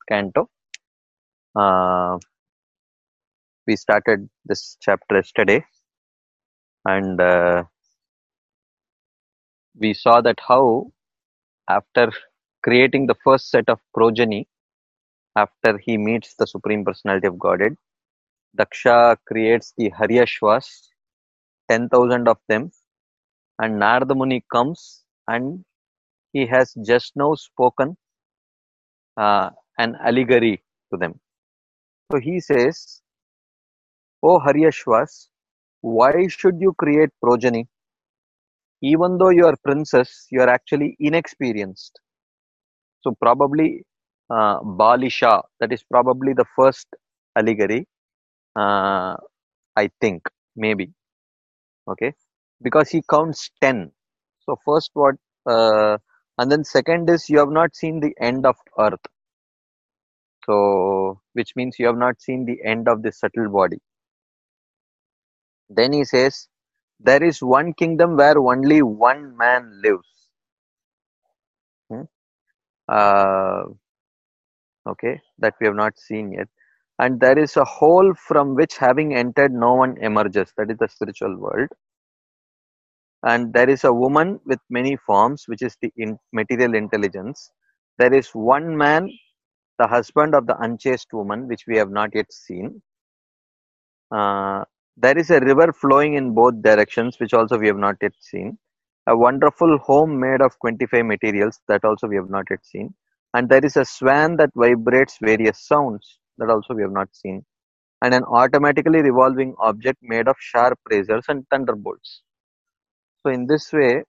canto. We started this chapter yesterday, and we saw that how, after creating the first set of progeny, after he meets the Supreme Personality of Godhead, Daksha creates the Haryashvas, 10,000 of them, and Narada Muni comes and he has just now spoken an allegory to them. So he says, "O Haryashvas, why should you create progeny? Even though you are princess, you are actually inexperienced." So probably Balisha, that is probably the first allegory, uh, I think, maybe. Okay, because he counts 10. So first what, and then second is you have not seen the end of earth. So which means you have not seen the end of this subtle body. Then he says, there is one kingdom where only one man lives. Hmm? Okay, that we have not seen yet. And there is a hole from which, having entered, no one emerges. That is the spiritual world. And there is a woman with many forms, which is the material intelligence. There is one man, the husband of the unchaste woman, which we have not yet seen. There is a river flowing in both directions, which also we have not yet seen. A wonderful home made of 25 materials, that also we have not yet seen. And there is a swan that vibrates various sounds, that also we have not seen. And an automatically revolving object made of sharp razors and thunderbolts. So in this way,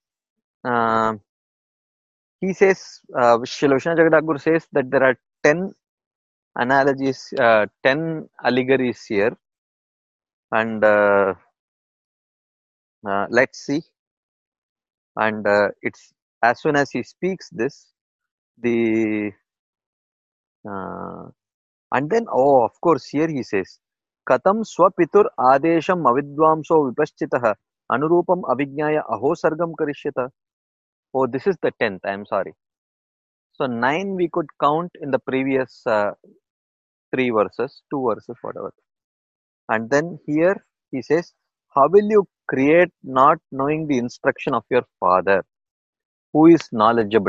he says, Srila Vishnu Jagadaguru says that there are 10 analogies, 10 allegories here. And let's see. And it's as soon as he speaks this, the and then, oh, of course, here he says, Katam swapitur adesham avidvamso vipaschitah anurupam avijnaya aho sargam karishyata. Oh, this is the 10th, I am sorry. So 9 we could count in the previous 3 verses, 2 verses, whatever. And then here he says, how will you create not knowing the instruction of your father, who is knowledgeable?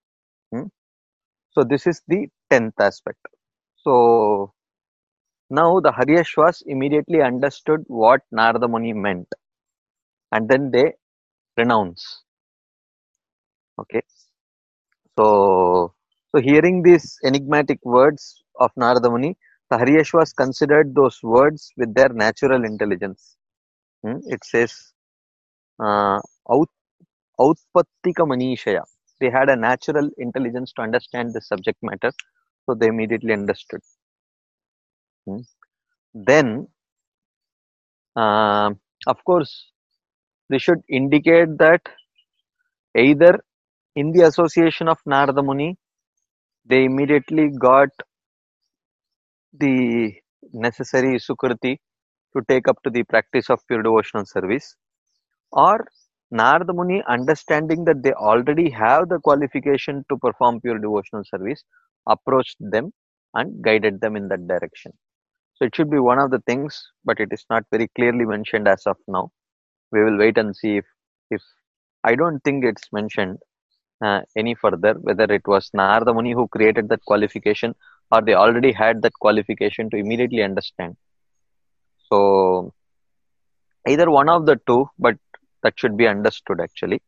So this is the 10th aspect. So now the Haryashvas immediately understood what Narada Muni meant, and then they renounce. Okay. So hearing these enigmatic words of Narada Muni, the Haryashvas considered those words with their natural intelligence. It says, Outpattika Manishaya. They had a natural intelligence to understand the subject matter, so they immediately understood. Then, of course, we should indicate that either in the association of Narada Muni, they immediately got the necessary sukriti to take up to the practice of pure devotional service, or Narada Muni, understanding that they already have the qualification to perform pure devotional service, approached them and guided them in that direction. So it should be one of the things, but it is not very clearly mentioned as of now. We will wait and see if I don't think it's mentioned any further, whether it was Narada Muni who created that qualification or they already had that qualification to immediately understand. So either one of the two, but that should be understood actually.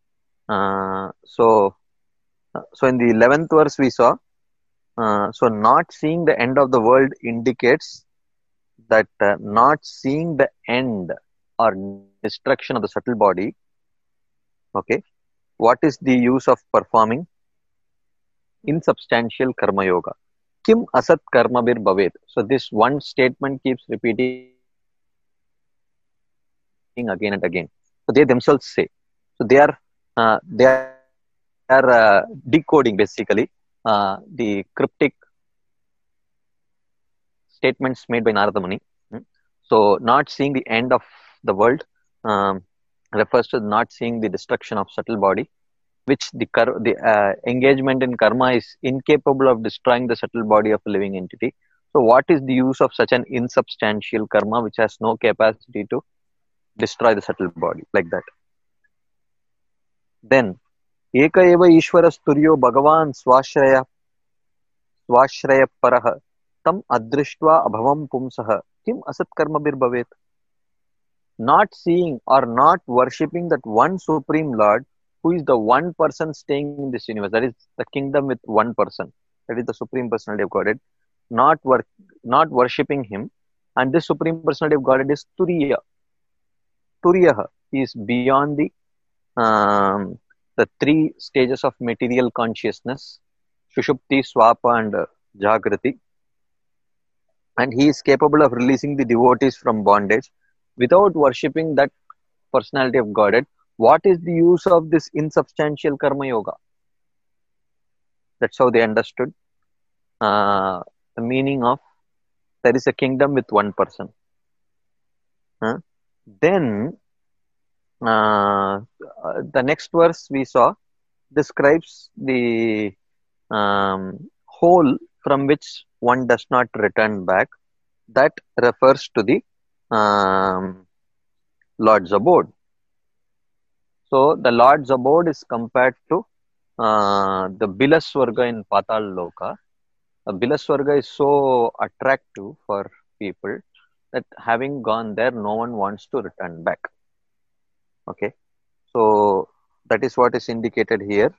So in the 11th verse we saw, so not seeing the end of the world indicates that not seeing the end or destruction of the subtle body. Okay, what is the use of performing insubstantial karma yoga? Kim asat karma bir bhavet. So this one statement keeps repeating again and again. So they themselves say. So they are decoding basically the cryptic statements made by Narada Muni. So not seeing the end of the world refers to not seeing the destruction of subtle body, which the engagement in karma is incapable of destroying the subtle body of a living entity. So what is the use of such an insubstantial karma which has no capacity to destroy the subtle body like that? Then Eka eva Ishvara Sturyo Bhagavan Swashraya Paraha Tam Adrishtva Abhavam Pumsaha Kim Asat Karma Bir Bhavet. Not seeing or not worshipping that one Supreme Lord who is the one person staying in this universe, that is the kingdom with one person, that is the Supreme Personality of Godhead, not worshipping him, and this Supreme Personality of Godhead is Turiya. Turiyaha, he is beyond the three stages of material consciousness, Shushupti, Swapa, and Jagrati, and he is capable of releasing the devotees from bondage without worshipping that personality of Godhead. What is the use of this insubstantial karma yoga? That's how they understood the meaning of there is a kingdom with one person. Then the next verse we saw describes the hole from which one does not return back. That refers to the Lord's abode. So the Lord's abode is compared to the Bilaswarga in Patal Loka. Bilaswarga is so attractive for people that having gone there, no one wants to return back. Okay, so that is what is indicated here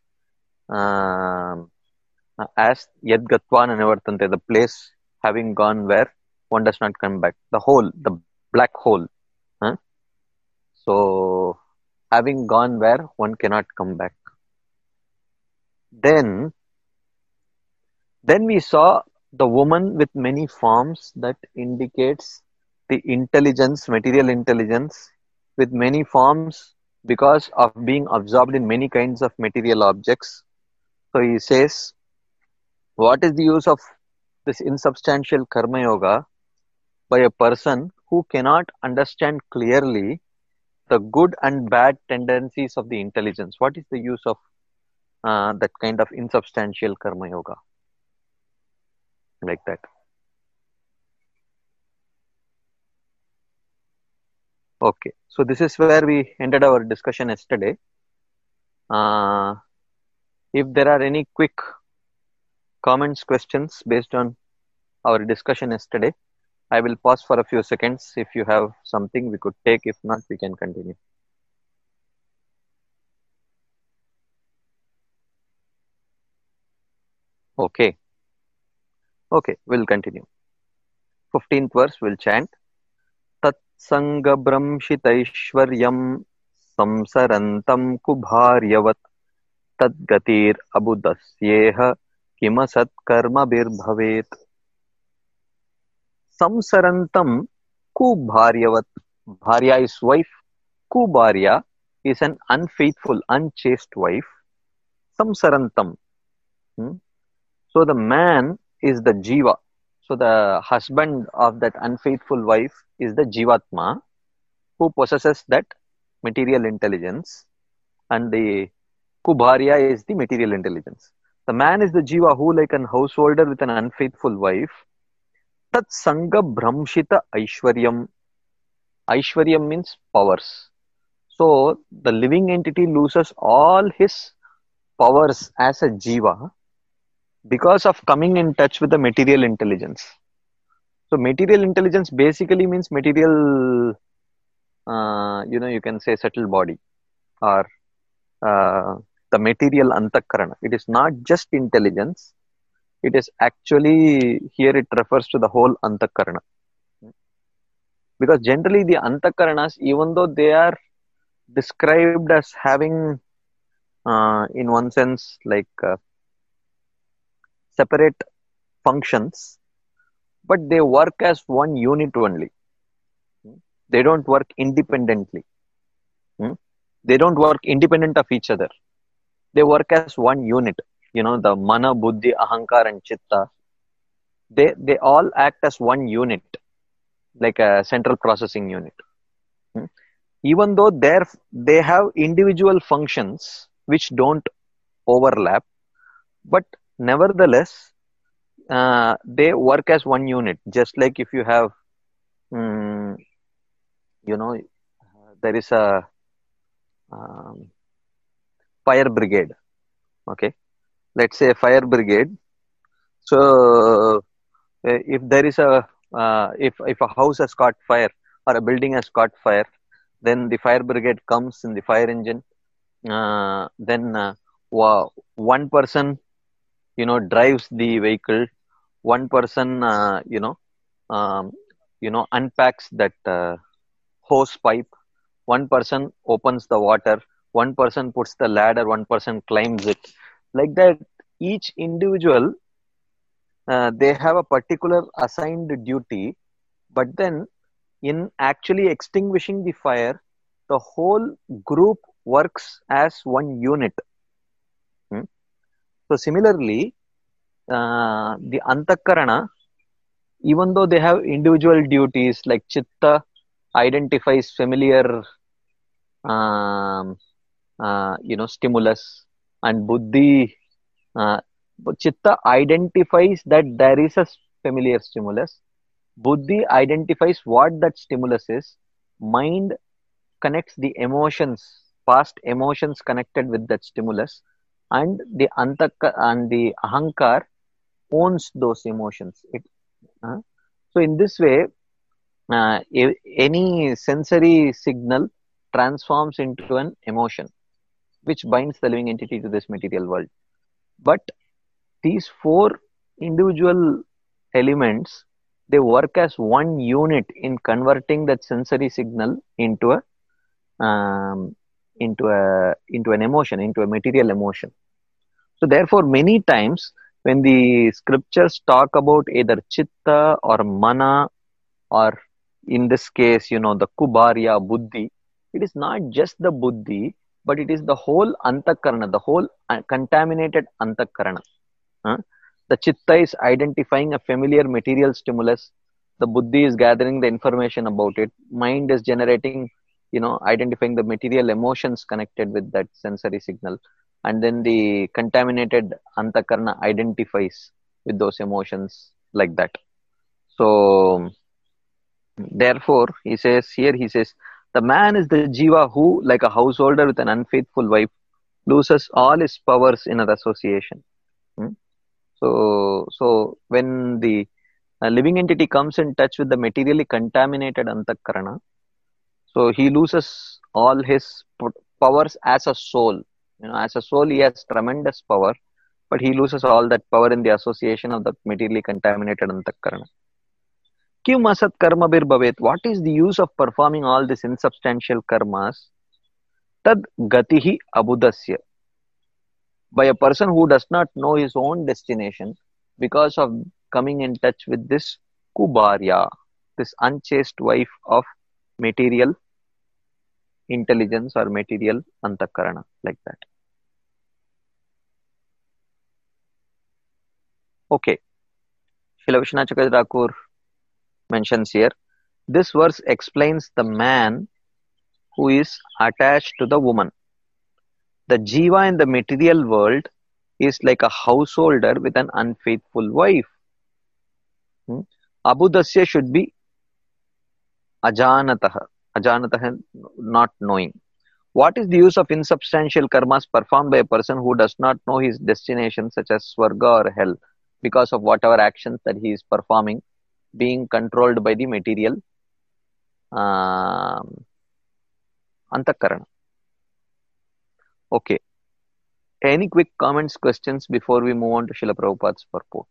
as Yad Gatva Nivartante, the place having gone where one does not come back. The hole, the black hole. So having gone where one cannot come back. Then we saw the woman with many forms, that indicates the intelligence, material intelligence with many forms because of being absorbed in many kinds of material objects. So he says, what is the use of this insubstantial karma yoga by a person who cannot understand clearly the good and bad tendencies of the intelligence? What is the use of that kind of insubstantial karma yoga? Like that. Okay, so this is where we ended our discussion yesterday. If there are any quick comments, questions based on our discussion yesterday, I will pause for a few seconds. If you have something, we could take. If not, we can continue. Okay, we'll continue. 15th verse, we'll chant. Tat sanga brahmshitaishwaryam samsarantam kubharyavat tad gatir abudasyeha kimasat karma bir bhavet. Samsarantam kubharyavat. Bharya is wife. Kubharya is an unfaithful, unchaste wife. Samsarantam. So the man is the jiva. So the husband of that unfaithful wife is the jivatma who possesses that material intelligence, and the kubharya is the material intelligence. The man is the jiva who, like an householder with an unfaithful wife, tat sanga brahmshita aishwaryam. Aishwaryam means powers. So the living entity loses all his powers as a jiva because of coming in touch with the material intelligence. So material intelligence basically means material, you can say subtle body, or the material antakarana. It is not just intelligence. It is actually, here it refers to the whole antakarana. Because generally the antakaranas, even though they are described as having, in one sense, like separate functions, but they work as one unit only. They don't work independently. They don't work independent of each other. They work as one unit. The mana, buddhi, ahankar, and chitta, they all act as one unit, like a central processing unit. Even though they have individual functions which don't overlap, but nevertheless, they work as one unit. Just like if you have, mm, you know, there is a um, fire brigade. Okay, let's say fire brigade. So if there is a if a house has caught fire or a building has caught fire, then the fire brigade comes in the fire engine. Then one person drives the vehicle. One person um, unpacks that hose pipe. One person opens the water. One person puts the ladder. One person climbs it. Like that, each individual, they have a particular assigned duty, but then in actually extinguishing the fire, the whole group works as one unit. Hmm? So similarly, the antakarana, even though they have individual duties, like chitta identifies familiar um, stimulus, and buddhi, uh, chitta identifies that there is a familiar stimulus. Buddhi identifies what that stimulus is. Mind connects the emotions, past emotions connected with that stimulus, and the ahankar owns those emotions. So in this way, any sensory signal transforms into an emotion, which binds the living entity to this material world. But these four individual elements, they work as one unit in converting that sensory signal into a into an emotion, into a material emotion. So therefore, many times when the scriptures talk about either chitta or mana, or in this case, the kubarya buddhi, it is not just the buddhi, but it is the whole antakarana, the whole contaminated antakarana. Huh? The chitta is identifying a familiar material stimulus. The buddhi is gathering the information about it. Mind is generating, identifying the material emotions connected with that sensory signal. And then the contaminated antakarana identifies with those emotions, like that. So, therefore, he says, the man is the jiva who, like a householder with an unfaithful wife, loses all his powers in an association. Hmm? So when the living entity comes in touch with the materially contaminated antakarana, so he loses all his powers as a soul. As a soul, he has tremendous power, but he loses all that power in the association of the materially contaminated antakarana. Kim asat karma bir bhavet. What is the use of performing all these insubstantial karmas? Tad gatihi abudasya. By a person who does not know his own destination because of coming in touch with this kubarya, this unchaste wife of material intelligence or material antakarana, like that. Okay. Srila Vishwanath Chakravarti Thakur mentions here, this verse explains the man who is attached to the woman. The jiva in the material world is like a householder with an unfaithful wife. Abudasya should be ajanataha. Ajanataha, not knowing. What is the use of insubstantial karmas performed by a person who does not know his destination, such as Swarga or hell, because of whatever actions that he is performing, being controlled by the material antakarana? Okay. Any quick comments, questions before we move on to Srila Prabhupada's purport?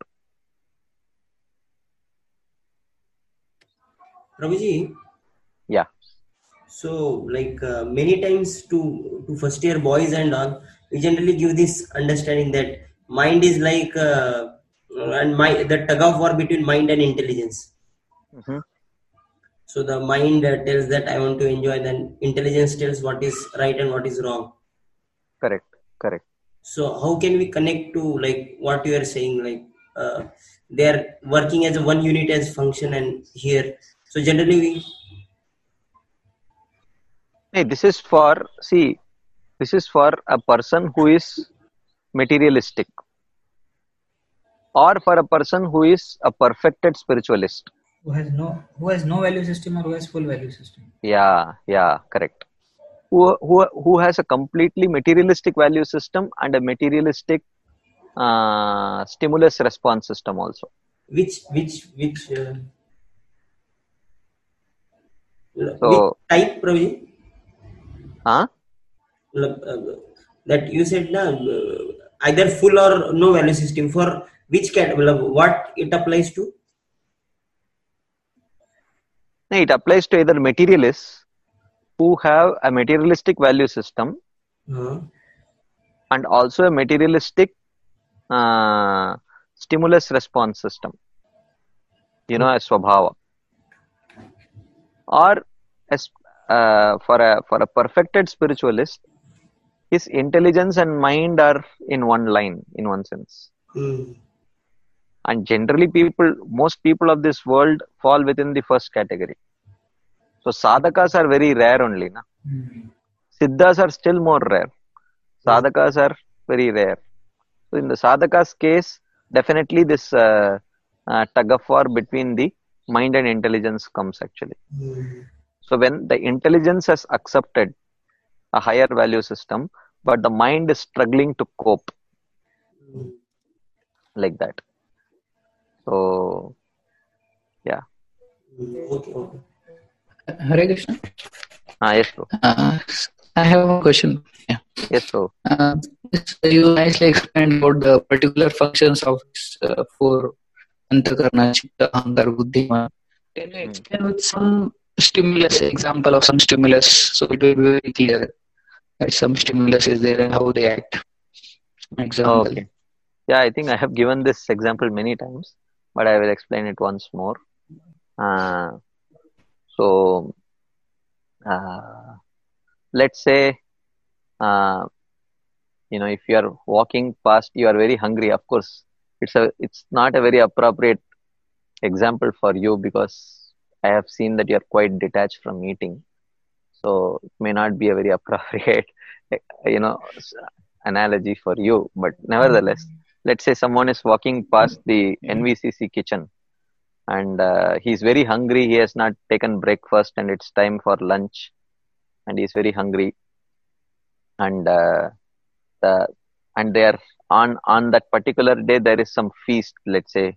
Prabhuji? Yeah. So, many times to first year boys and all, we generally give this understanding that mind is like the tug of war between mind and intelligence. Mm-hmm. So the mind tells that I want to enjoy, then intelligence tells what is right and what is wrong. Correct. So how can we connect to like what you are saying? They are working as a one unit as function, and here. So generally we. Hey, this is for a person who is materialistic, or for a person who is a perfected spiritualist. Who has no value system or who has full value system. Yeah, correct. Who has a completely materialistic value system and a materialistic stimulus response system also. Which So, type, Praveen? huh? That you said na, either full or no value system. For which cat? What it applies to? It applies to either materialists who have a materialistic value system Uh, and also a materialistic uh, stimulus response system, a swabhava, or as for a perfected spiritualist, his intelligence and mind are in one line, in one sense. mm, And generally, most people of this world fall within the first category. So sadhakas are very rare only, na? Siddhas are still more rare. Sadhakas are very rare. So in the sadhaka's case, definitely this tug of war between the mind and intelligence comes actually. mm, So when the intelligence has accepted a higher value system, but the mind is struggling to cope, mm. like that. So yeah. Okay. Hare Krishna. Yes, bro. I have one question. Yeah. Yes, bro. You nicely explained about the particular functions of four antakarna, chitta, ahankar, buddhi. Can you explain with some stimulus, example of some stimulus, so it will be very clear that some stimulus is there and how they act? Example. Okay. Yeah, I think I have given this example many times, but I will explain it once more. So, let's say, if you are walking past, you are very hungry. Of course, it's not a very appropriate example for you because I have seen that you are quite detached from eating. So it may not be a very appropriate, analogy for you. But nevertheless, let's say someone is walking past the NVCC kitchen and he's very hungry. He has not taken breakfast and it's time for lunch, and he's very hungry. And the and there on that particular day there is some feast. Let's say,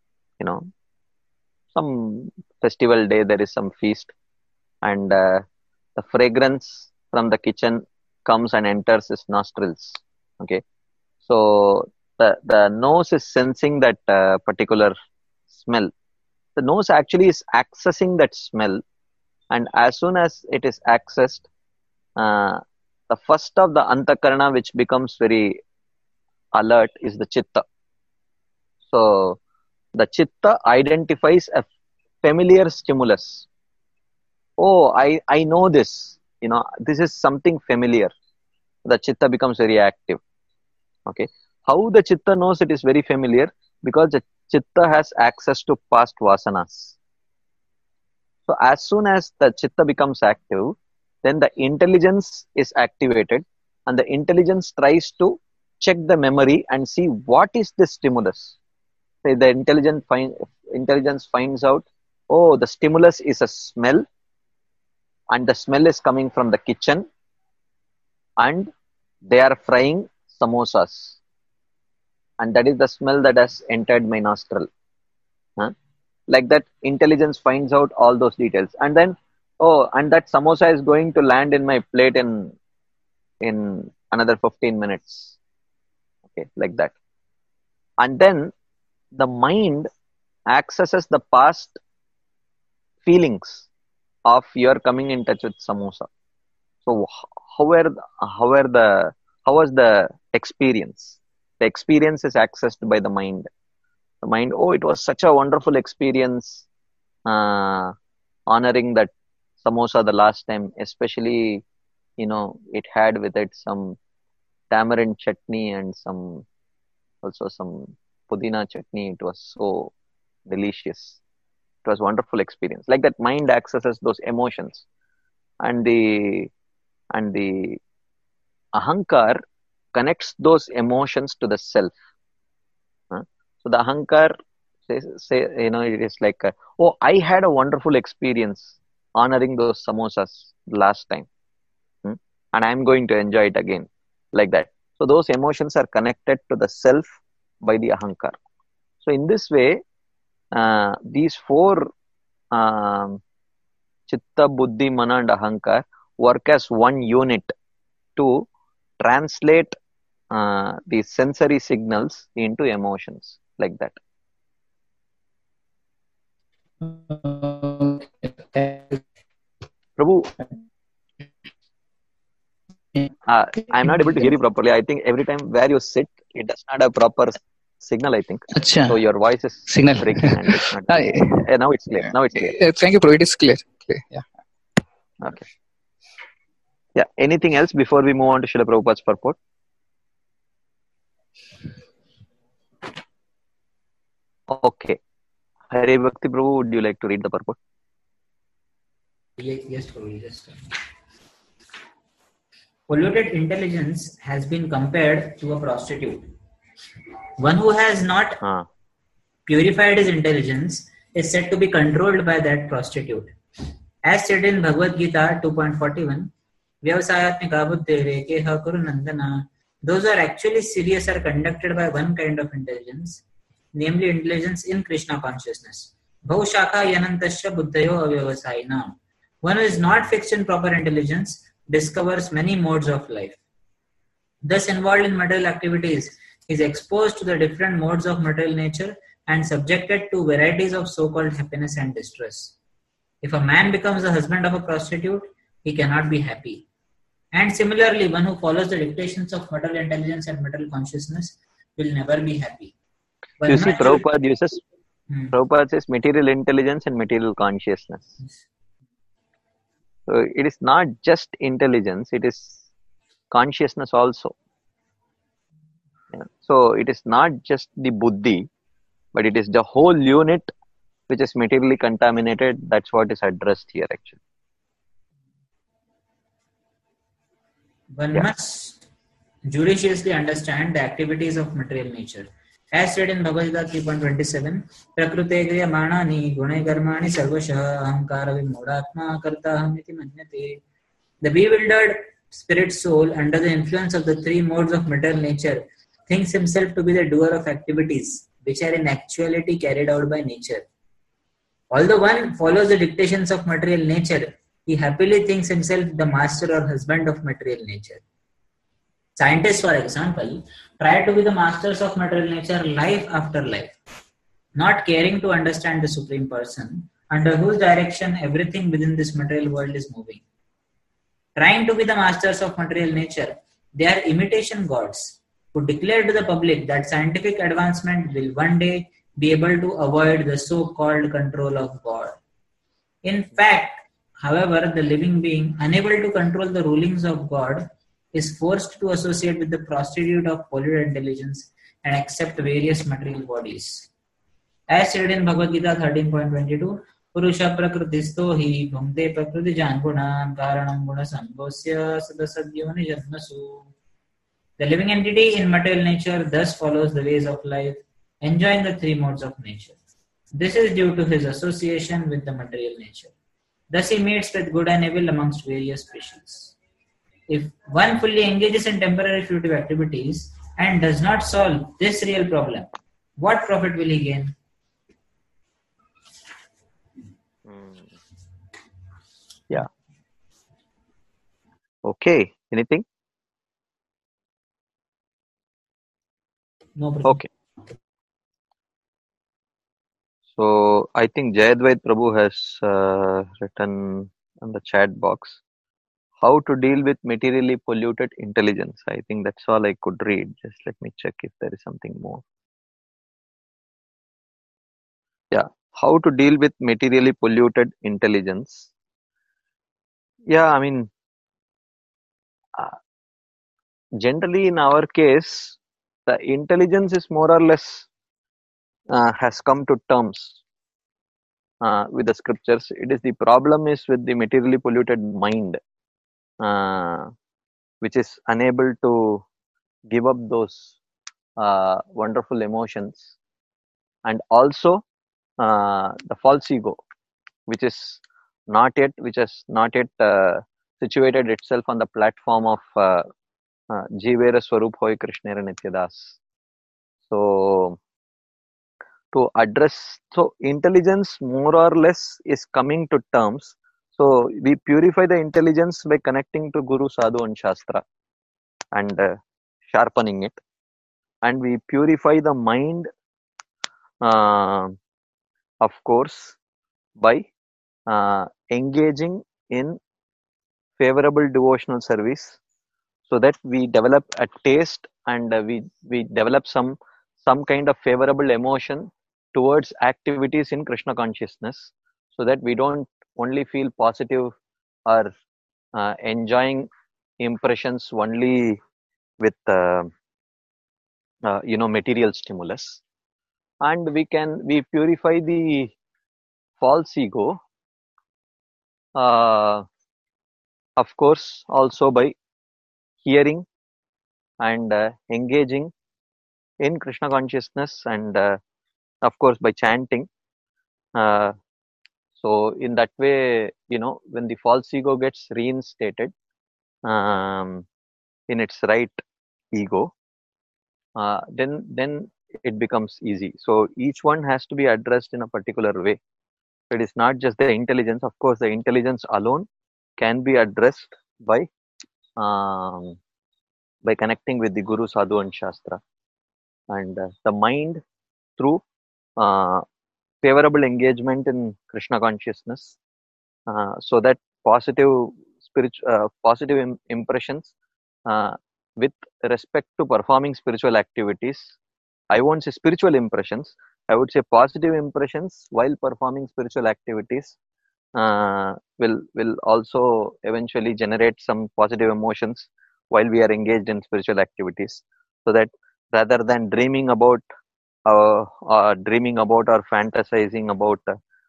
some festival day there is some feast, and the fragrance from the kitchen comes and enters his nostrils. Okay, so the nose is sensing that particular smell. The nose actually is accessing that smell, and as soon as it is accessed, uh, the first of the antakarana which becomes very alert is the chitta. So the chitta identifies a familiar stimulus. Oh, I know this. This is something familiar. The chitta becomes very active. Okay, how the chitta knows it is very familiar? Because the chitta has access to past vasanas. So as soon as the chitta becomes active, then the intelligence is activated, and the intelligence tries to check the memory and see what is this stimulus. Say the intelligence finds out, oh, the stimulus is a smell, and the smell is coming from the kitchen, and they are frying samosas, and that is the smell that has entered my nostril. Huh? Like that, intelligence finds out all those details, and then, oh, and that samosa is going to land in my plate in another 15 minutes. Okay, like that. And then the mind accesses the past feelings of your coming in touch with samosa. So how was the experience? The experience is accessed by the mind. The mind, oh, it was such a wonderful experience, honoring that samosa the last time, especially, it had with it some tamarind chutney and also some pudina chutney. It was so delicious. It was wonderful experience. Like that, mind accesses those emotions, and the ahankar connects those emotions to the self. So the ahankar say it is like, oh, I had a wonderful experience honoring those samosas last time, hmm, and I'm going to enjoy it again, like that. So those emotions are connected to the self by the ahankar. So in this way, these four chitta, buddhi, mana, and ahankar work as one unit to translate the sensory signals into emotions, like that. Prabhu, I'm not able to hear you properly. I think every time where you sit, it does not have proper signal, I think. Acha. So your voice is Signal. breaking and it's not. Now it's clear. Now it's clear. Thank you, bro. It is clear. Yeah. Okay. Yeah. Anything else before we move on to Srila Prabhupada's purport? Okay. Hare Bhakti Prabhu, would you like to read the purport? Yes, Prabhu. Yes. Polluted intelligence has been compared to a prostitute. One who has not purified his intelligence is said to be controlled by that prostitute. As said in Bhagavad Gita 2.41, Vyavasayatmika buddhere keha kuru nandana. Those who are actually serious are conducted by one kind of intelligence, namely intelligence in Krishna consciousness. Bhaushakha yanantasya buddhayo avyavasayina. One who is not fixed in proper intelligence discovers many modes of life. Thus involved in material activities is exposed to the different modes of material nature and subjected to varieties of so-called happiness and distress. If a man becomes the husband of a prostitute, he cannot be happy. And similarly, one who follows the dictations of material intelligence and material consciousness will never be happy. You see, Prabhupada says material intelligence and material consciousness. So it is not just intelligence, it is consciousness also. Yeah. So it is not just the buddhi, but it is the whole unit which is materially contaminated. That's what is addressed here actually. One must judiciously understand the activities of material nature. As said in Bhagavad Gita 3.27, Prakrute kriya manani gune karmani sarvasha ahankara vimodatma kartaham iti manyate. The bewildered spirit soul, under the influence of the three modes of material nature, thinks himself to be the doer of activities which are in actuality carried out by nature. Although one follows the dictations of material nature, he happily thinks himself the master or husband of material nature. Scientists, for example, try to be the masters of material nature life after life, not caring to understand the Supreme Person, under whose direction everything within this material world is moving. Trying to be the masters of material nature, they are imitation gods who declare to the public that scientific advancement will one day be able to avoid the so-called control of God. In fact, however, the living being, unable to control the rulings of God, is forced to associate with the prostitute of polluted intelligence and accept various material bodies. As said in Bhagavad Gita 13.22, Purusha prakritisto hi bhumte prakriti jan gunan karanam guna sambhosya sadasadyoni janmasu. The living entity in material nature thus follows the ways of life, enjoying the three modes of nature. This is due to his association with the material nature. Thus he meets with good and evil amongst various species. If one fully engages in temporary fruitive activities and does not solve this real problem, what profit will he gain? Yeah. Okay. Anything? No problem. Okay. So I think Jayadvait Prabhu has written on the chat box how to deal with materially polluted intelligence. I think that's all I could read. Just let me check if there is something more. Yeah, how to deal with materially polluted intelligence. Yeah, I mean, generally in our case, the intelligence is more or less has come to terms with the scriptures. It is the problem is with the materially polluted mind, which is unable to give up those wonderful emotions, and also the false ego, which has not yet situated itself on the platform of Jivera Swarup Hoy Krishnera Nityadas. So to address, so intelligence more or less is coming to terms. So we purify the intelligence by connecting to Guru, Sadhu and Shastra and sharpening it, and we purify the mind, of course, by engaging in favorable devotional service, so that we develop a taste, and we develop some kind of favorable emotion towards activities in Krishna consciousness, so that we don't only feel positive or enjoying impressions only with material stimulus. And we purify the false ego, of course, also by hearing and engaging in Krishna consciousness, and of course by chanting. So in that way, when the false ego gets reinstated in its right ego, then it becomes easy. So each one has to be addressed in a particular way. It is not just the intelligence. Of course, the intelligence alone can be addressed by connecting with the Guru, Sadhu and Shastra, and the mind through favorable engagement in Krishna consciousness, so that positive impressions with respect to performing spiritual activities. I won't say spiritual impressions, I would say positive impressions while performing spiritual activities will also eventually generate some positive emotions while we are engaged in spiritual activities, so that rather than dreaming about or fantasizing about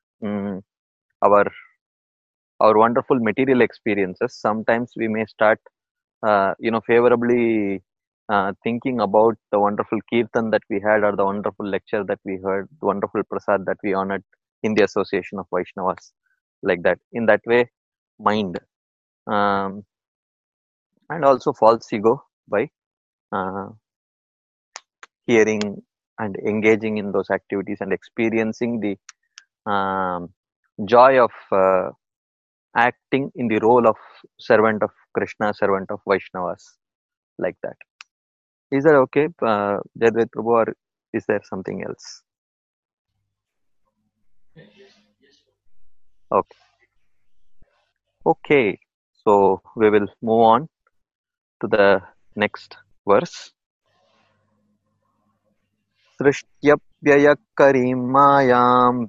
our wonderful material experiences, sometimes we may start favorably thinking about the wonderful kirtan that we had, or the wonderful lecture that we heard, the wonderful prasad that we honored in the association of Vaishnavas, like that. In that way, mind and also false ego by hearing and engaging in those activities and experiencing the joy of acting in the role of servant of Krishna, servant of Vaishnavas, like that. Is that okay, Jadvet Prabhu, or is there something else? Okay. Okay. So we will move on to the next verse. Srishtyapyayakarim mayam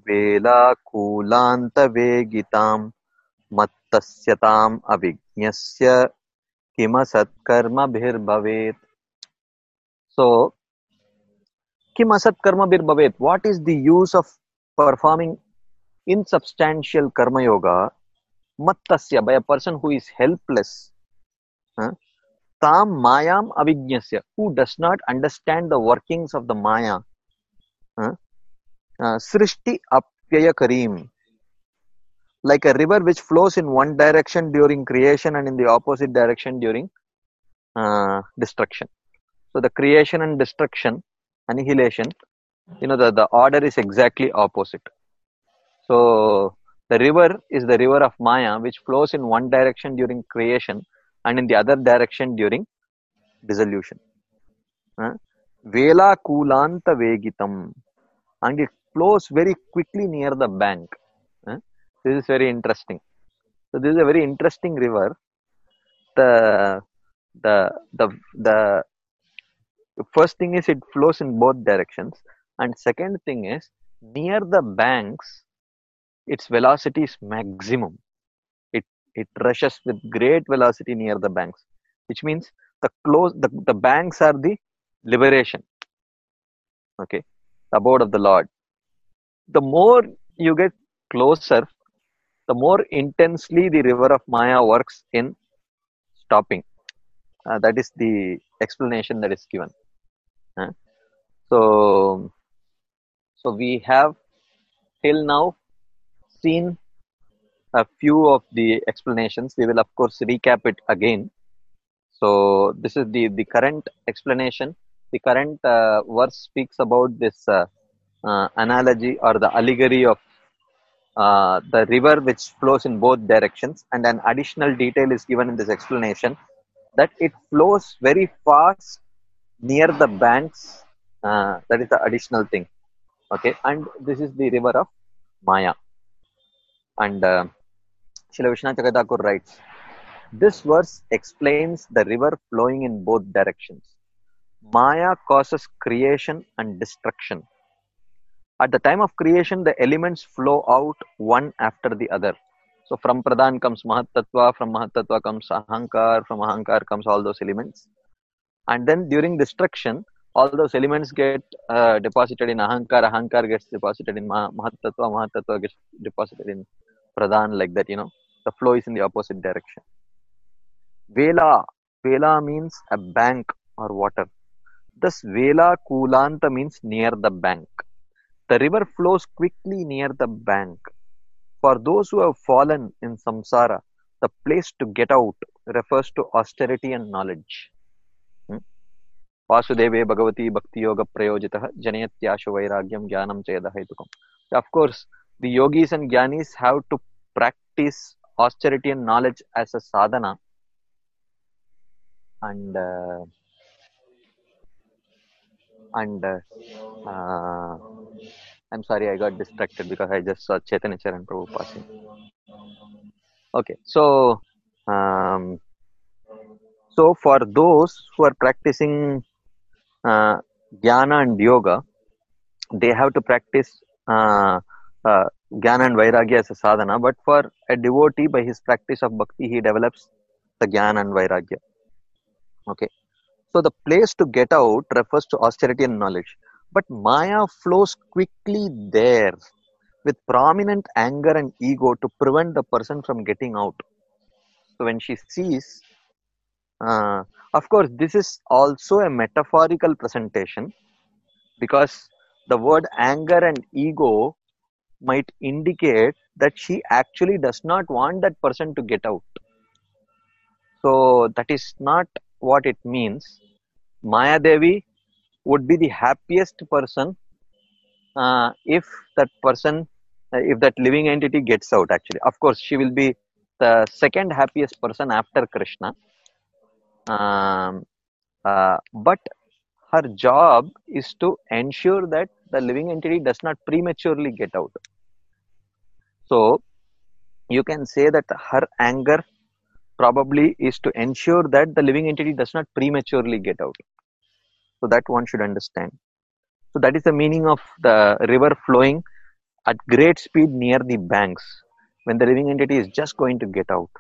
velakulantavegitam mattasyatam avijñasya kimasatkarma bhirbhavet. So, kimasatkarma bhirbhavet, what is the use of performing insubstantial karma yoga mattasya, by a person who is helpless, tam mayam avijñasya, who does not understand the workings of the maya, srishti apyayakarim, like a river which flows in one direction during creation and in the opposite direction during destruction. So the creation and destruction, annihilation, the order is exactly opposite. So the river is the river of Maya, which flows in one direction during creation and in the other direction during dissolution. Vela kulanta vegitam, and it flows very quickly near the bank. This is very interesting. So this is a very interesting river. The first thing is it flows in both directions, and second thing is near the banks its velocity is maximum. It rushes with great velocity near the banks, which means the banks are the liberation, okay, the abode of the Lord. The more you get closer, the more intensely the river of Maya works in stopping. That is the explanation that is given. So we have till now seen a few of the explanations. We will of course recap it again. So this is the current explanation. The current verse speaks about this analogy or the allegory of the river which flows in both directions, and an additional detail is given in this explanation that it flows very fast near the banks. That is the additional thing. Okay, and this is the river of Maya. And Srila Vishwanath Chakravarti writes, this verse explains the river flowing in both directions. Maya causes creation and destruction. At the time of creation, the elements flow out one after the other. So from Pradhan comes Mahat Tattva, from Mahat Tattva comes Ahankar, from Ahankar comes all those elements. And then during destruction, all those elements get deposited in Ahankar, Ahankar gets deposited in Mahat Tattva gets deposited in Pradhan, like that, the flow is in the opposite direction. Vela means a bank or water. Thus Vela Kulanta means near the bank. The river flows quickly near the bank. For those who have fallen in samsara, the place to get out refers to austerity and knowledge. Vasudeve Bhagavati Bhakti Yoga Prayojitaha Janayatyashu Vairagyam Jnanam Cheda Hetukam. Of course, the yogis and jnanis have to practice austerity and knowledge as a sadhana. And I'm sorry, I got distracted because I just saw Chaitanya Charan Prabhu passing. Okay, so for those who are practicing jnana and yoga, they have to practice jnana and vairagya as a sadhana. But for a devotee, by his practice of bhakti, he develops the jnana and vairagya. Okay, so the place to get out refers to austerity and knowledge. But Maya flows quickly there with prominent anger and ego to prevent the person from getting out. So when she sees, of course, this is also a metaphorical presentation, because the word anger and ego might indicate that she actually does not want that person to get out. So that is not what it means. Maya Devi would be the happiest person if that living entity gets out. Actually, of course, she will be the second happiest person after Krishna. But her job is to ensure that the living entity does not prematurely get out. So you can say that her anger probably is to ensure that the living entity does not prematurely get out. So that one should understand. So that is the meaning of the river flowing at great speed near the banks when the living entity is just going to get out.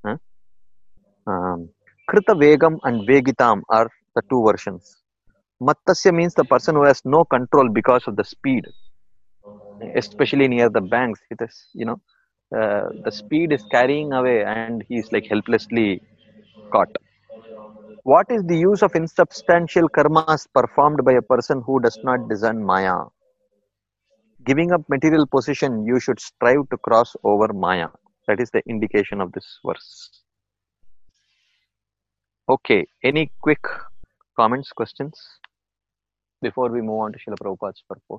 Krita Vegam and Vegitam are the two versions. Mattasya means the person who has no control because of the speed, especially near the banks. It is, the speed is carrying away and he is like helplessly caught. What is the use of insubstantial karmas performed by a person who does not discern Maya? Giving up material possession, you should strive to cross over Maya. That is the indication of this verse. Okay, any quick comments, questions before we move on to Srila Prabhupada's purport?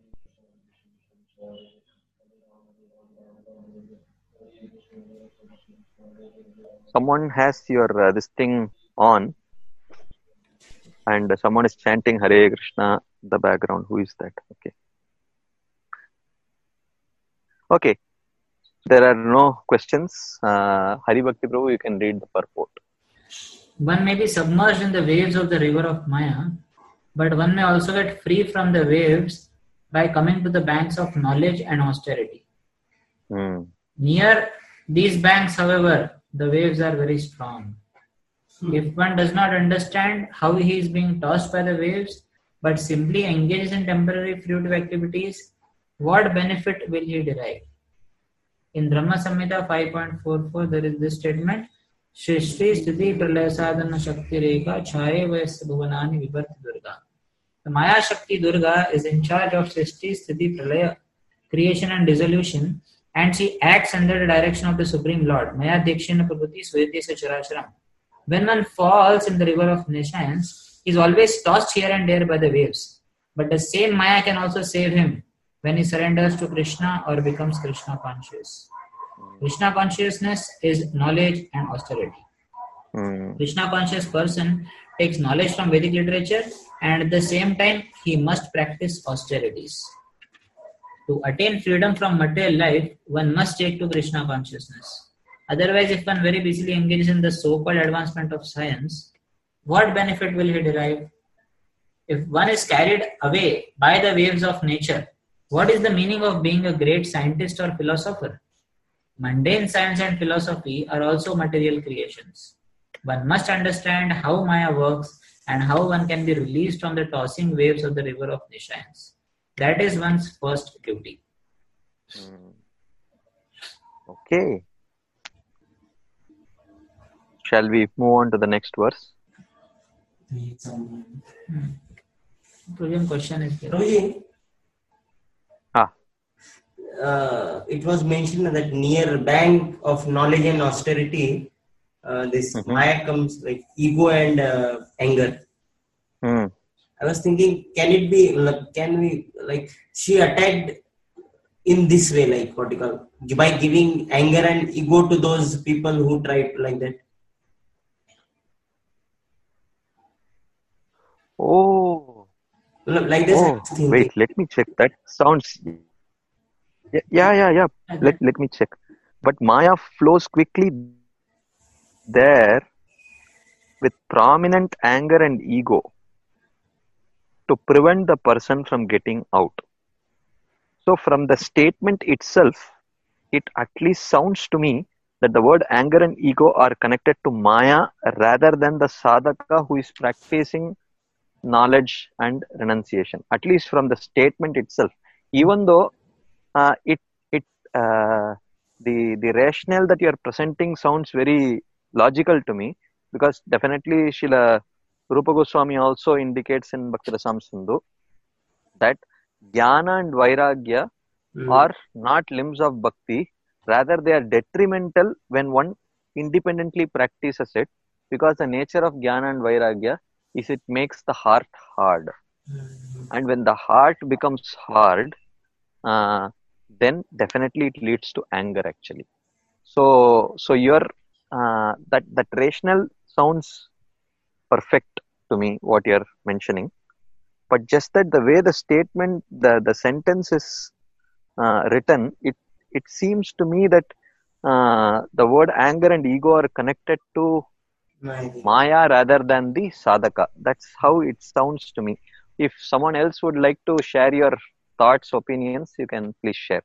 Someone has your this thing on and someone is chanting Hare Krishna in the background. Who is that? Okay, there are no questions. Hari Bhakti Prabhu, you can read the purport. One may be submerged in the waves of the river of Maya, but one may also get free from the waves by coming to the banks of knowledge and austerity. Near these banks, however, the waves are very strong. If one does not understand how he is being tossed by the waves, but simply engages in temporary fruitive activities, what benefit will he derive? In Brahma Samhita 5.44, there is this statement: सृष्टि स्थिति प्रलय साधन शक्ति रेखा छाये वयस्य भुवनानि विभर्ति Durga. The Maya Shakti Durga is in charge of Srishti, Sthiti, Pralaya, creation and dissolution, and she acts under the direction of the Supreme Lord. Maya Dekshina Prabhuti Sweti Sacharacharam. When one falls in the river of nescience, he is always tossed here and there by the waves. But the same Maya can also save him when he surrenders to Krishna or becomes Krishna conscious. Krishna consciousness is knowledge and austerity. Krishna conscious person takes knowledge from Vedic literature and at the same time he must practice austerities. To attain freedom from material life, one must take to Krishna consciousness. Otherwise, if one very busily engages in the so-called advancement of science, what benefit will he derive? If one is carried away by the waves of nature, what is the meaning of being a great scientist or philosopher? Mundane science and philosophy are also material creations. One must understand how Maya works and how one can be released from the tossing waves of the river of nescience. That is one's first duty. Okay. Shall we move on to the next verse? Prabhuji, question is there. Prabhuji, it was mentioned that near bank of knowledge and austerity, this Maya comes like ego and anger. I was thinking, can it be, can we, like, she attacked in this way, like what you call, by giving anger and ego to those people who tried like that? Oh. Like this. Oh, wait, let me check. That sounds... Yeah. Let me check. But Maya flows quickly there with prominent anger and ego to prevent the person from getting out. So from the statement itself, it at least sounds to me that the word anger and ego are connected to Maya rather than the sadhaka who is practicing knowledge and renunciation. At least from the statement itself, even though the rationale that you are presenting sounds very logical to me, because definitely Srila Rupa Goswami also indicates in Bhakti Rasam Sindhu that Jnana and Vairagya are not limbs of Bhakti, rather they are detrimental when one independently practices it, because the nature of Jnana and Vairagya is it makes the heart hard. And when the heart becomes hard, then definitely it leads to anger actually. So your that rationale sounds perfect to me, what you're mentioning, but just that the way the statement, the sentence is written, it seems to me that the word anger and ego are connected to Maya rather than the sadhaka. That's how it sounds to me. If someone else would like to share your thoughts, opinions, you can please share.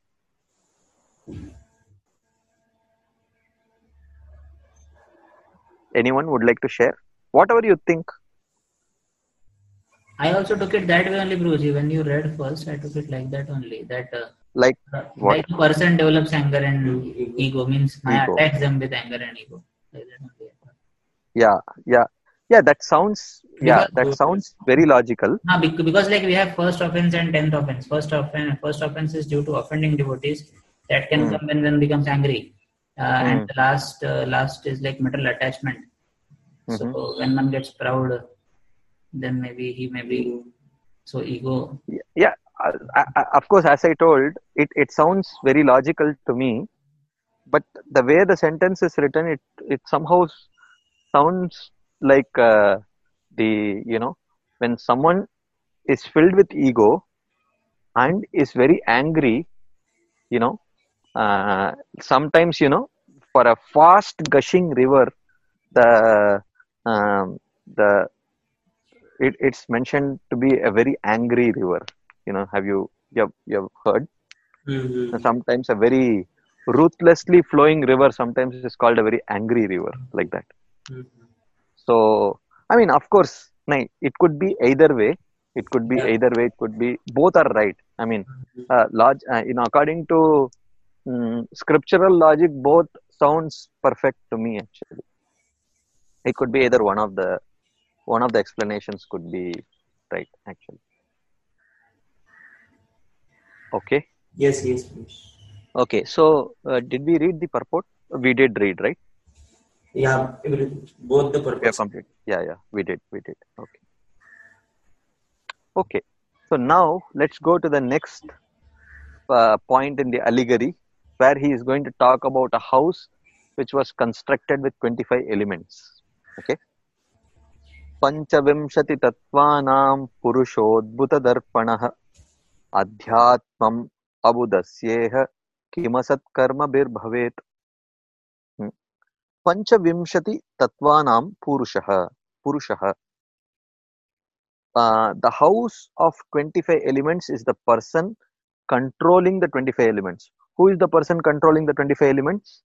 Anyone would like to share? Whatever you think. I also took it that way only, Guruji. When you read first, I took it like that only. That like what? Like a person develops anger and ego, means Maya attacks them with anger and ego. Like that only. Yeah. That sounds very logical. Because like we have first offense and 10th offense. First offense is due to offending devotees. That can come when one becomes angry. And the last is like material attachment. So when one gets proud, then maybe he may be so ego. Yeah, of course, as I told, it sounds very logical to me, but the way the sentence is written, it somehow sounds like when someone is filled with ego and is very angry, sometimes, for a fast gushing river, it's mentioned to be a very angry river. Have you heard? Sometimes a very ruthlessly flowing river sometimes is called a very angry river, like that. So, I mean, of course, it could be either way. It could be both are right. I mean, according to scriptural logic, both sounds perfect to me actually. It could be either one of the explanations could be right actually. Okay. Yes, yes, please. Okay. So did we read the purport? We did read, right? Yeah, both the We are purpose. complete. Yeah. We did. Okay. Okay. So now let's go to the next point in the allegory, where he is going to talk about a house which was constructed with 25 elements. Okay. पंचविंशति तत्वानां पुरुषोद्भुत दर्पणः अध्यात्मम् अबुदस्येह किमसत्कर्मभिर्भवेत्. पंचविंशति तत्वानां पुरुषः. The house of 25 elements is the person controlling the 25 elements. Who is the person controlling the 25 elements?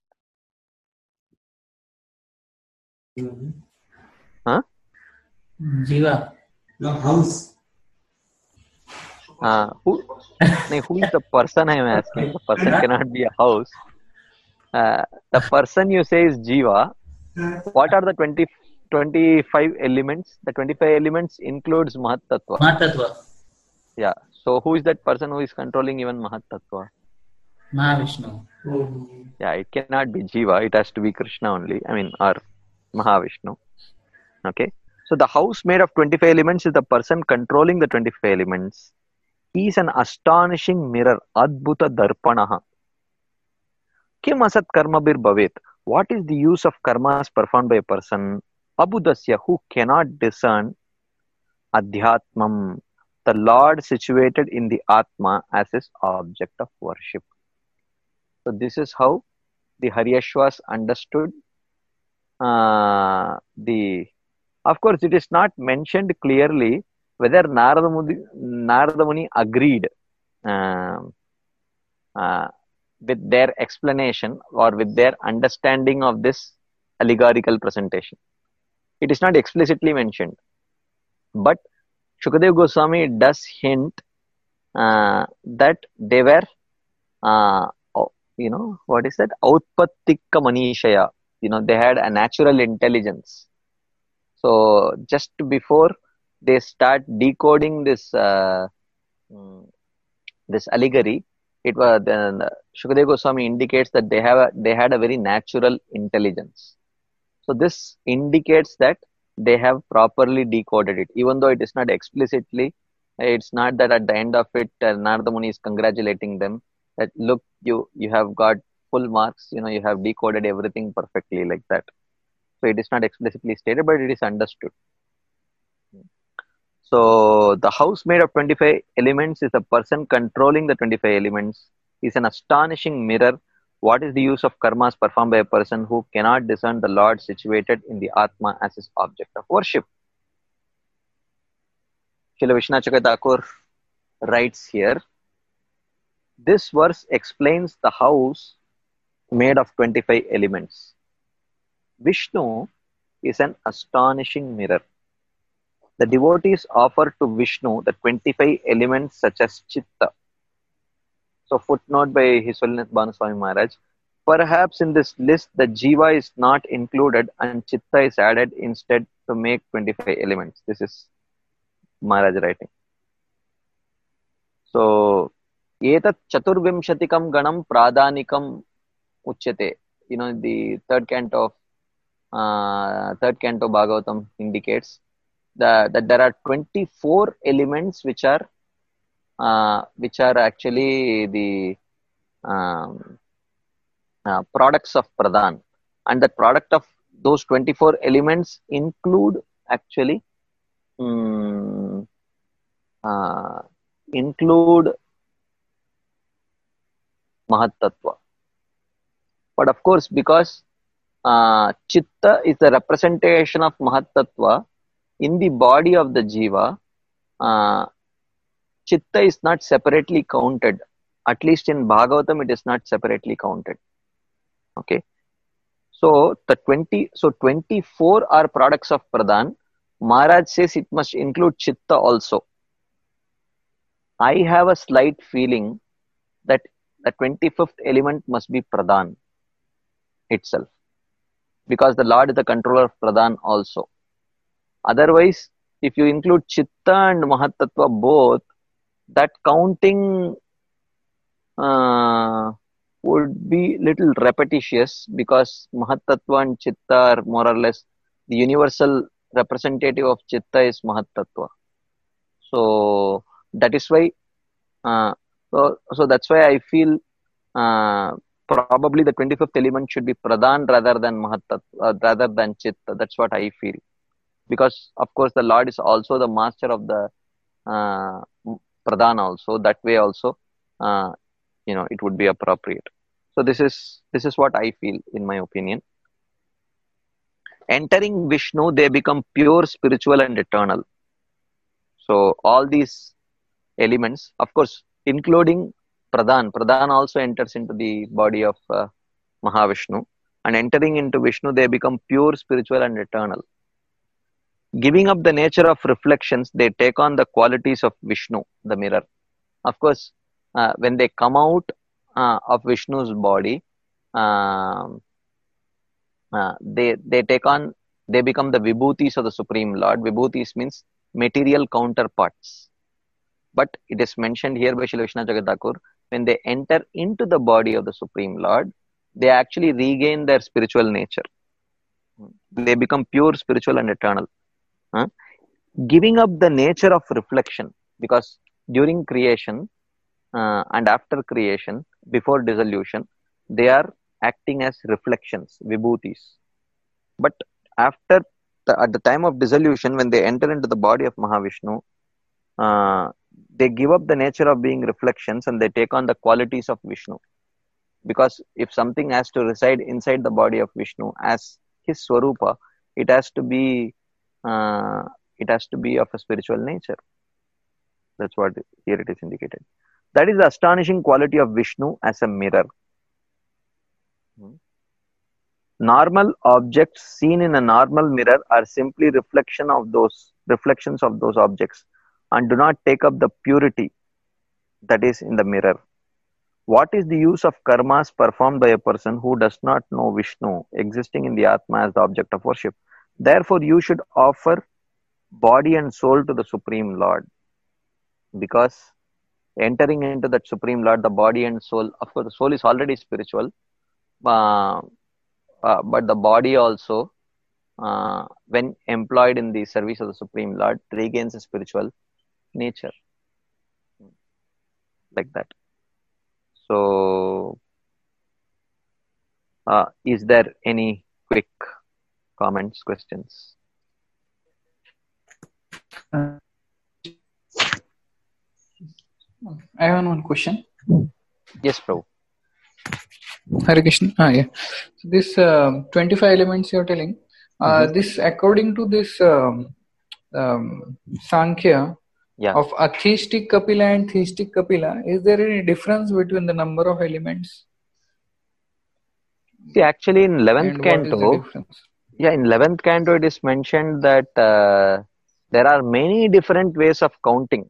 Huh? Jiva. No, house. Who is the person I am asking? The person cannot be a house. The person you say is Jiva. What are the 25 elements? The 25 elements includes Mahat Tattva. Mahatattva. Yeah. So who is that person who is controlling even Mahat Tattva? Mahavishnu. Yeah, it cannot be Jiva. It has to be Krishna only. I mean, or Mahavishnu. Okay. So the house made of 25 elements is the person controlling the 25 elements. He is an astonishing mirror. Adbhuta Darpanaha. Kim asat karma bir bhavet. What is the use of karmas performed by a person? Abudasya, who cannot discern Adhyatmam, the Lord situated in the Atma as his object of worship. So this is how the Haryashvas understood of course it is not mentioned clearly whether Narada Muni agreed with their explanation or with their understanding of this allegorical presentation. It is not explicitly mentioned, but Shukadeva Goswami does hint that they were what is that? Outpattika Manishaya. They had a natural intelligence. So just before they start decoding this allegory, it was Shukadeva Goswami indicates that they had a very natural intelligence. So this indicates that they have properly decoded it, even though it is not explicitly. It's not that at the end of it, Narada Muni is congratulating them that look, you have got full marks. You have decoded everything perfectly like that. So it is not explicitly stated, but it is understood. So the house made of 25 elements is the person controlling the 25 elements. Is an astonishing mirror. What is the use of karmas performed by a person who cannot discern the Lord situated in the Atma as his object of worship? Srila Vishnu Thakur writes here, this verse explains the house made of 25 elements. Vishnu is an astonishing mirror. The devotees offer to Vishnu the 25 elements such as Chitta. So footnote by His Holiness Bhanuswami Maharaj. Perhaps in this list the Jiva is not included and Chitta is added instead to make 25 elements. This is Maharaj writing. So, Etat Chaturvimshatikam Ganam Pradhanikam Uchyate. The third canto Bhagavatam indicates that there are 24 elements which are actually the products of Pradhan, and the product of those 24 elements include actually include Mahat Tattva. But of course, because Chitta is the representation of Mahat Tattva in the body of the Jiva, Chitta is not separately counted. At least in Bhagavatam, it is not separately counted. Okay. So 24 are products of Pradhan. Maharaj says it must include Chitta also. I have a slight feeling that the 25th element must be Pradhan itself. because the Lord is the controller of Pradhan also. Otherwise, if you include Chitta and Mahatattva both, that counting would be little repetitious, because Mahatattva and Chitta are more or less the universal representative of Chitta is Mahatattva. So that is why, so that's why I feel probably the 25th element should be Pradhan rather than Mahatattva, rather than Chitta. That's what I feel. Because of course the Lord is also the master of the Pradhan also. That way also, it would be appropriate. So this is what I feel, in my opinion. Entering Vishnu, they become pure, spiritual, and eternal. So all these elements, of course, including Pradhan. Pradhan also enters into the body of Mahavishnu. And entering into Vishnu, they become pure, spiritual, and eternal. Giving up the nature of reflections, they take on the qualities of Vishnu, the mirror. Of course, when they come out of Vishnu's body, they become the Vibhutis of the Supreme Lord. Vibhutis means material counterparts. But it is mentioned here by Srila Vishwanath Jagat Thakur, when they enter into the body of the Supreme Lord, they actually regain their spiritual nature. They become pure, spiritual, and eternal. Giving up the nature of reflection, because during creation and after creation, before dissolution, they are acting as reflections, vibhutis. But at the time of dissolution, when they enter into the body of Mahavishnu, they give up the nature of being reflections and they take on the qualities of Vishnu. Because if something has to reside inside the body of Vishnu as his Swarupa, it has to be of a spiritual nature. That's what here it is indicated. That is the astonishing quality of Vishnu as a mirror. Normal objects seen in a normal mirror are simply reflections of those objects, and do not take up the purity that is in the mirror. What is the use of karmas performed by a person who does not know Vishnu existing in the Atma as the object of worship? Therefore, you should offer body and soul to the Supreme Lord. Because entering into that Supreme Lord, the body and soul, of course, the soul is already spiritual, but the body also, when employed in the service of the Supreme Lord, regains a spiritual nature. Like that. So, is there any quick comments, questions? I have one question. Yes, Prabhu. Hare Krishna. Yeah. So this 25 elements you're telling, this according to this Sankhya of atheistic Kapila and theistic Kapila, is there any difference between the number of elements? See, actually in 11th And canto, what is the difference? in 11th canto it is mentioned that there are many different ways of counting.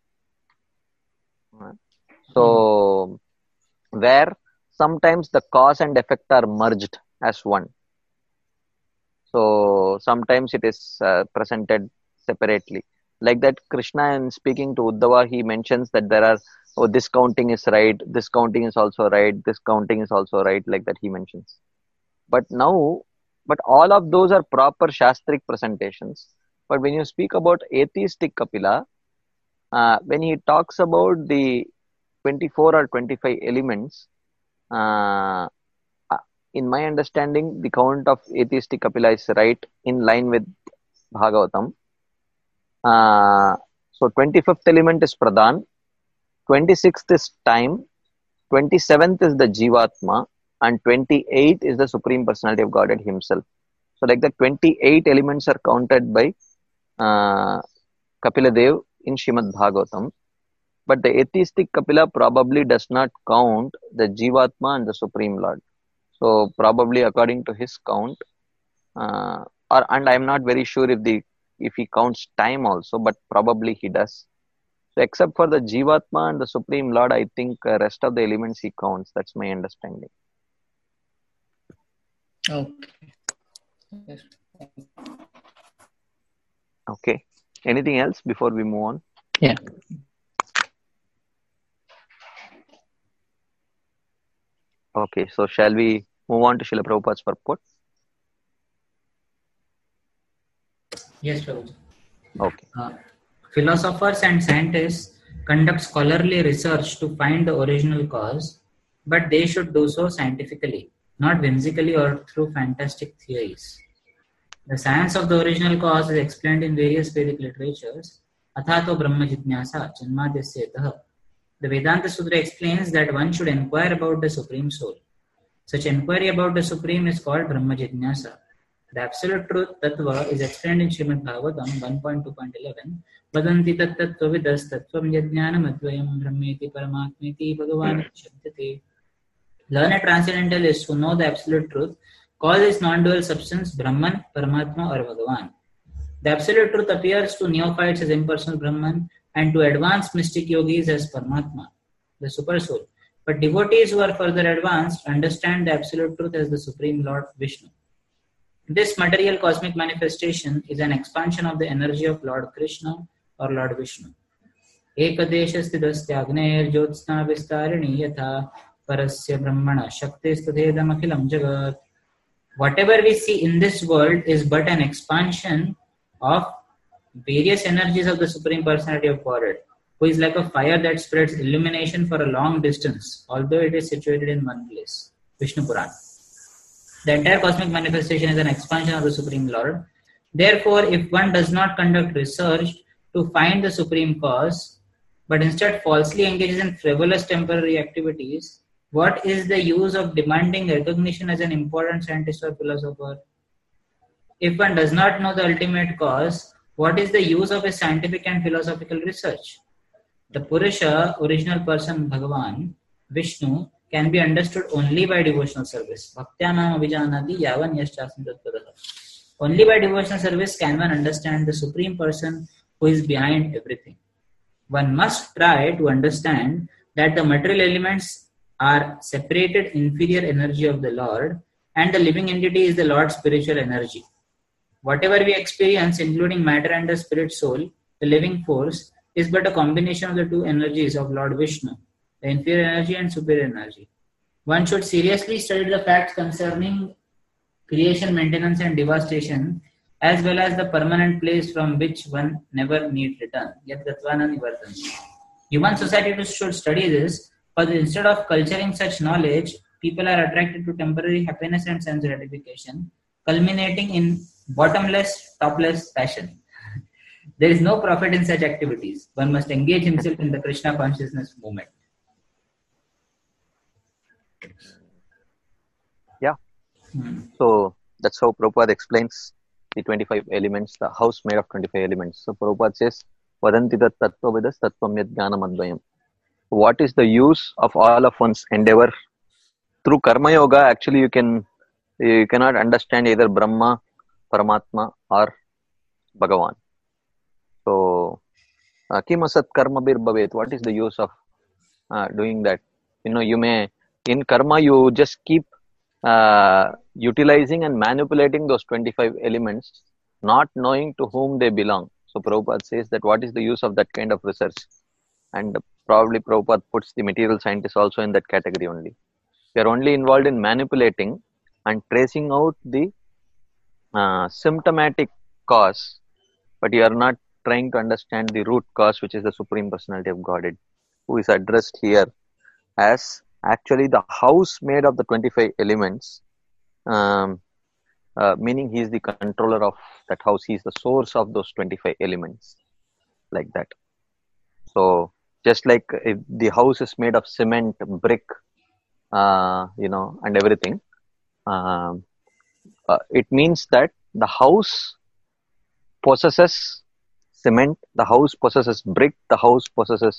So, where sometimes the cause and effect are merged as one. So, sometimes it is presented separately. Like that, Krishna, in speaking to Uddhava, he mentions that there are, this counting is right, this counting is also right, this counting is also right, like that he mentions. But all of those are proper Shastric presentations. But when you speak about atheistic Kapila, when he talks about the 24 or 25 elements, in my understanding, the count of atheistic Kapila is right, in line with Bhagavatam. So 25th element is Pradhan, 26th is time, 27th is the Jivatma, and 28th is the Supreme Personality of Godhead himself. So like the 28 elements are counted by Kapila Dev in Srimad Bhagavatam. But the atheistic Kapila probably does not count the Jivatma and the Supreme Lord. So probably according to his count, and I am not very sure if he counts time also, but probably he does. So except for the Jivatma and the Supreme Lord, I think rest of the elements he counts. That's my understanding. Okay. Yes. Okay. Anything else before we move on? Yeah. Okay. So shall we move on to Srila Prabhupada's purport? Yes, Prabhu. Okay. Philosophers and scientists conduct scholarly research to find the original cause, but they should do so scientifically, not whimsically or through fantastic theories. The science of the original cause is explained in various Vedic literatures. Athato Brahma Jitnyasa Janmadhyasya. The Vedanta Sutra explains that one should inquire about the Supreme Soul. Such inquiry about the Supreme is called Brahma Jitnyasa. The absolute truth tattva is explained in Srimad Bhagavatam 1.2.11. Vadanti tat tattvavidas tattvam yajnanam advayam brahmeti paramatmeti bhagavan shabdate. Learned transcendentalists who know the absolute truth call this non-dual substance Brahman, Paramatma or Bhagavan. The absolute truth appears to neophytes as impersonal Brahman and to advanced mystic yogis as Paramatma, the super soul. But devotees who are further advanced understand the absolute truth as the Supreme Lord Vishnu. This material cosmic manifestation is an expansion of the energy of Lord Krishna or Lord Vishnu. Ekadeshastidastyagnir jyotsna vistarini yatha parasya brahmana shaktistadedamakilam jagat. Whatever we see in this world is but an expansion of various energies of the Supreme Personality of Godhead, who is like a fire that spreads illumination for a long distance, although it is situated in one place. Vishnu Puran. The entire cosmic manifestation is an expansion of the Supreme Lord. Therefore, if one does not conduct research to find the Supreme Cause, but instead falsely engages in frivolous temporary activities, what is the use of demanding recognition as an important scientist or philosopher? If one does not know the ultimate cause, what is the use of a scientific and philosophical research? The Purusha, original person Bhagavan, Vishnu, can be understood only by devotional service. Bhaktyanam abhijanati yavan yaschasam tattvadaha. Only by devotional service can one understand the Supreme Person who is behind everything. One must try to understand that the material elements are separated inferior energy of the Lord and the living entity is the Lord's spiritual energy. Whatever we experience, including matter and the spirit soul, the living force, is but a combination of the two energies of Lord Vishnu, the inferior energy and superior energy. One should seriously study the facts concerning creation, maintenance and devastation, as well as the permanent place from which one never need return. Yat gatvana nivartanti. Human society should study this, but instead of culturing such knowledge, people are attracted to temporary happiness and sense gratification, culminating in bottomless, topless passion. There is no profit in such activities. One must engage himself in the Krishna consciousness movement. Yeah. So that's how Prabhupada explains the 25 elements, the house made of 25 elements. So Prabhupada says, Vadanti tat tattvavidas tattvam yad jnanam advayam. What is the use of all of one's endeavor? Through Karma Yoga, actually you cannot understand either Brahma, Paramatma or Bhagavan. So, kimasat karma bir bhavet. What is the use of doing that? You may, in karma, you just keep utilizing and manipulating those 25 elements, not knowing to whom they belong. So, Prabhupada says that what is the use of that kind of research? And probably Prabhupada puts the material scientists also in that category only. We are only involved in manipulating and tracing out the symptomatic cause, but you are not trying to understand the root cause, which is the Supreme Personality of Godhead, who is addressed here as actually the house made of the 25 elements, meaning he is the controller of that house. He is the source of those 25 elements, like that. So just like if the house is made of cement, brick, and everything, it means that the house possesses cement, the house possesses brick, the house possesses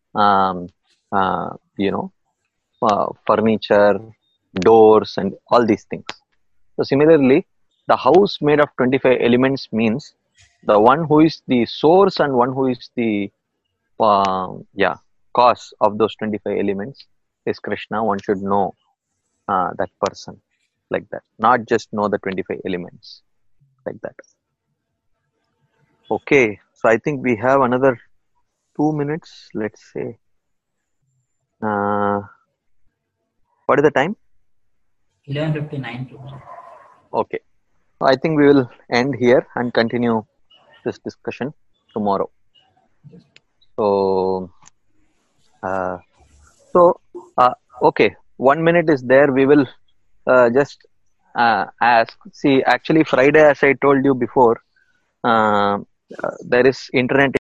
furniture, doors, and all these things. So similarly, the house made of 25 elements means the one who is the source and one who is the cause of those 25 elements is Krishna. One should know that person. like that, not just know the 25 elements like that. Okay, so I think we have another 2 minutes, let's say. What is the time? 11:59. Okay, I think we will end here and continue this discussion tomorrow. So, okay, 1 minute is there. We will just ask. See, actually, Friday, as I told you before, there is internet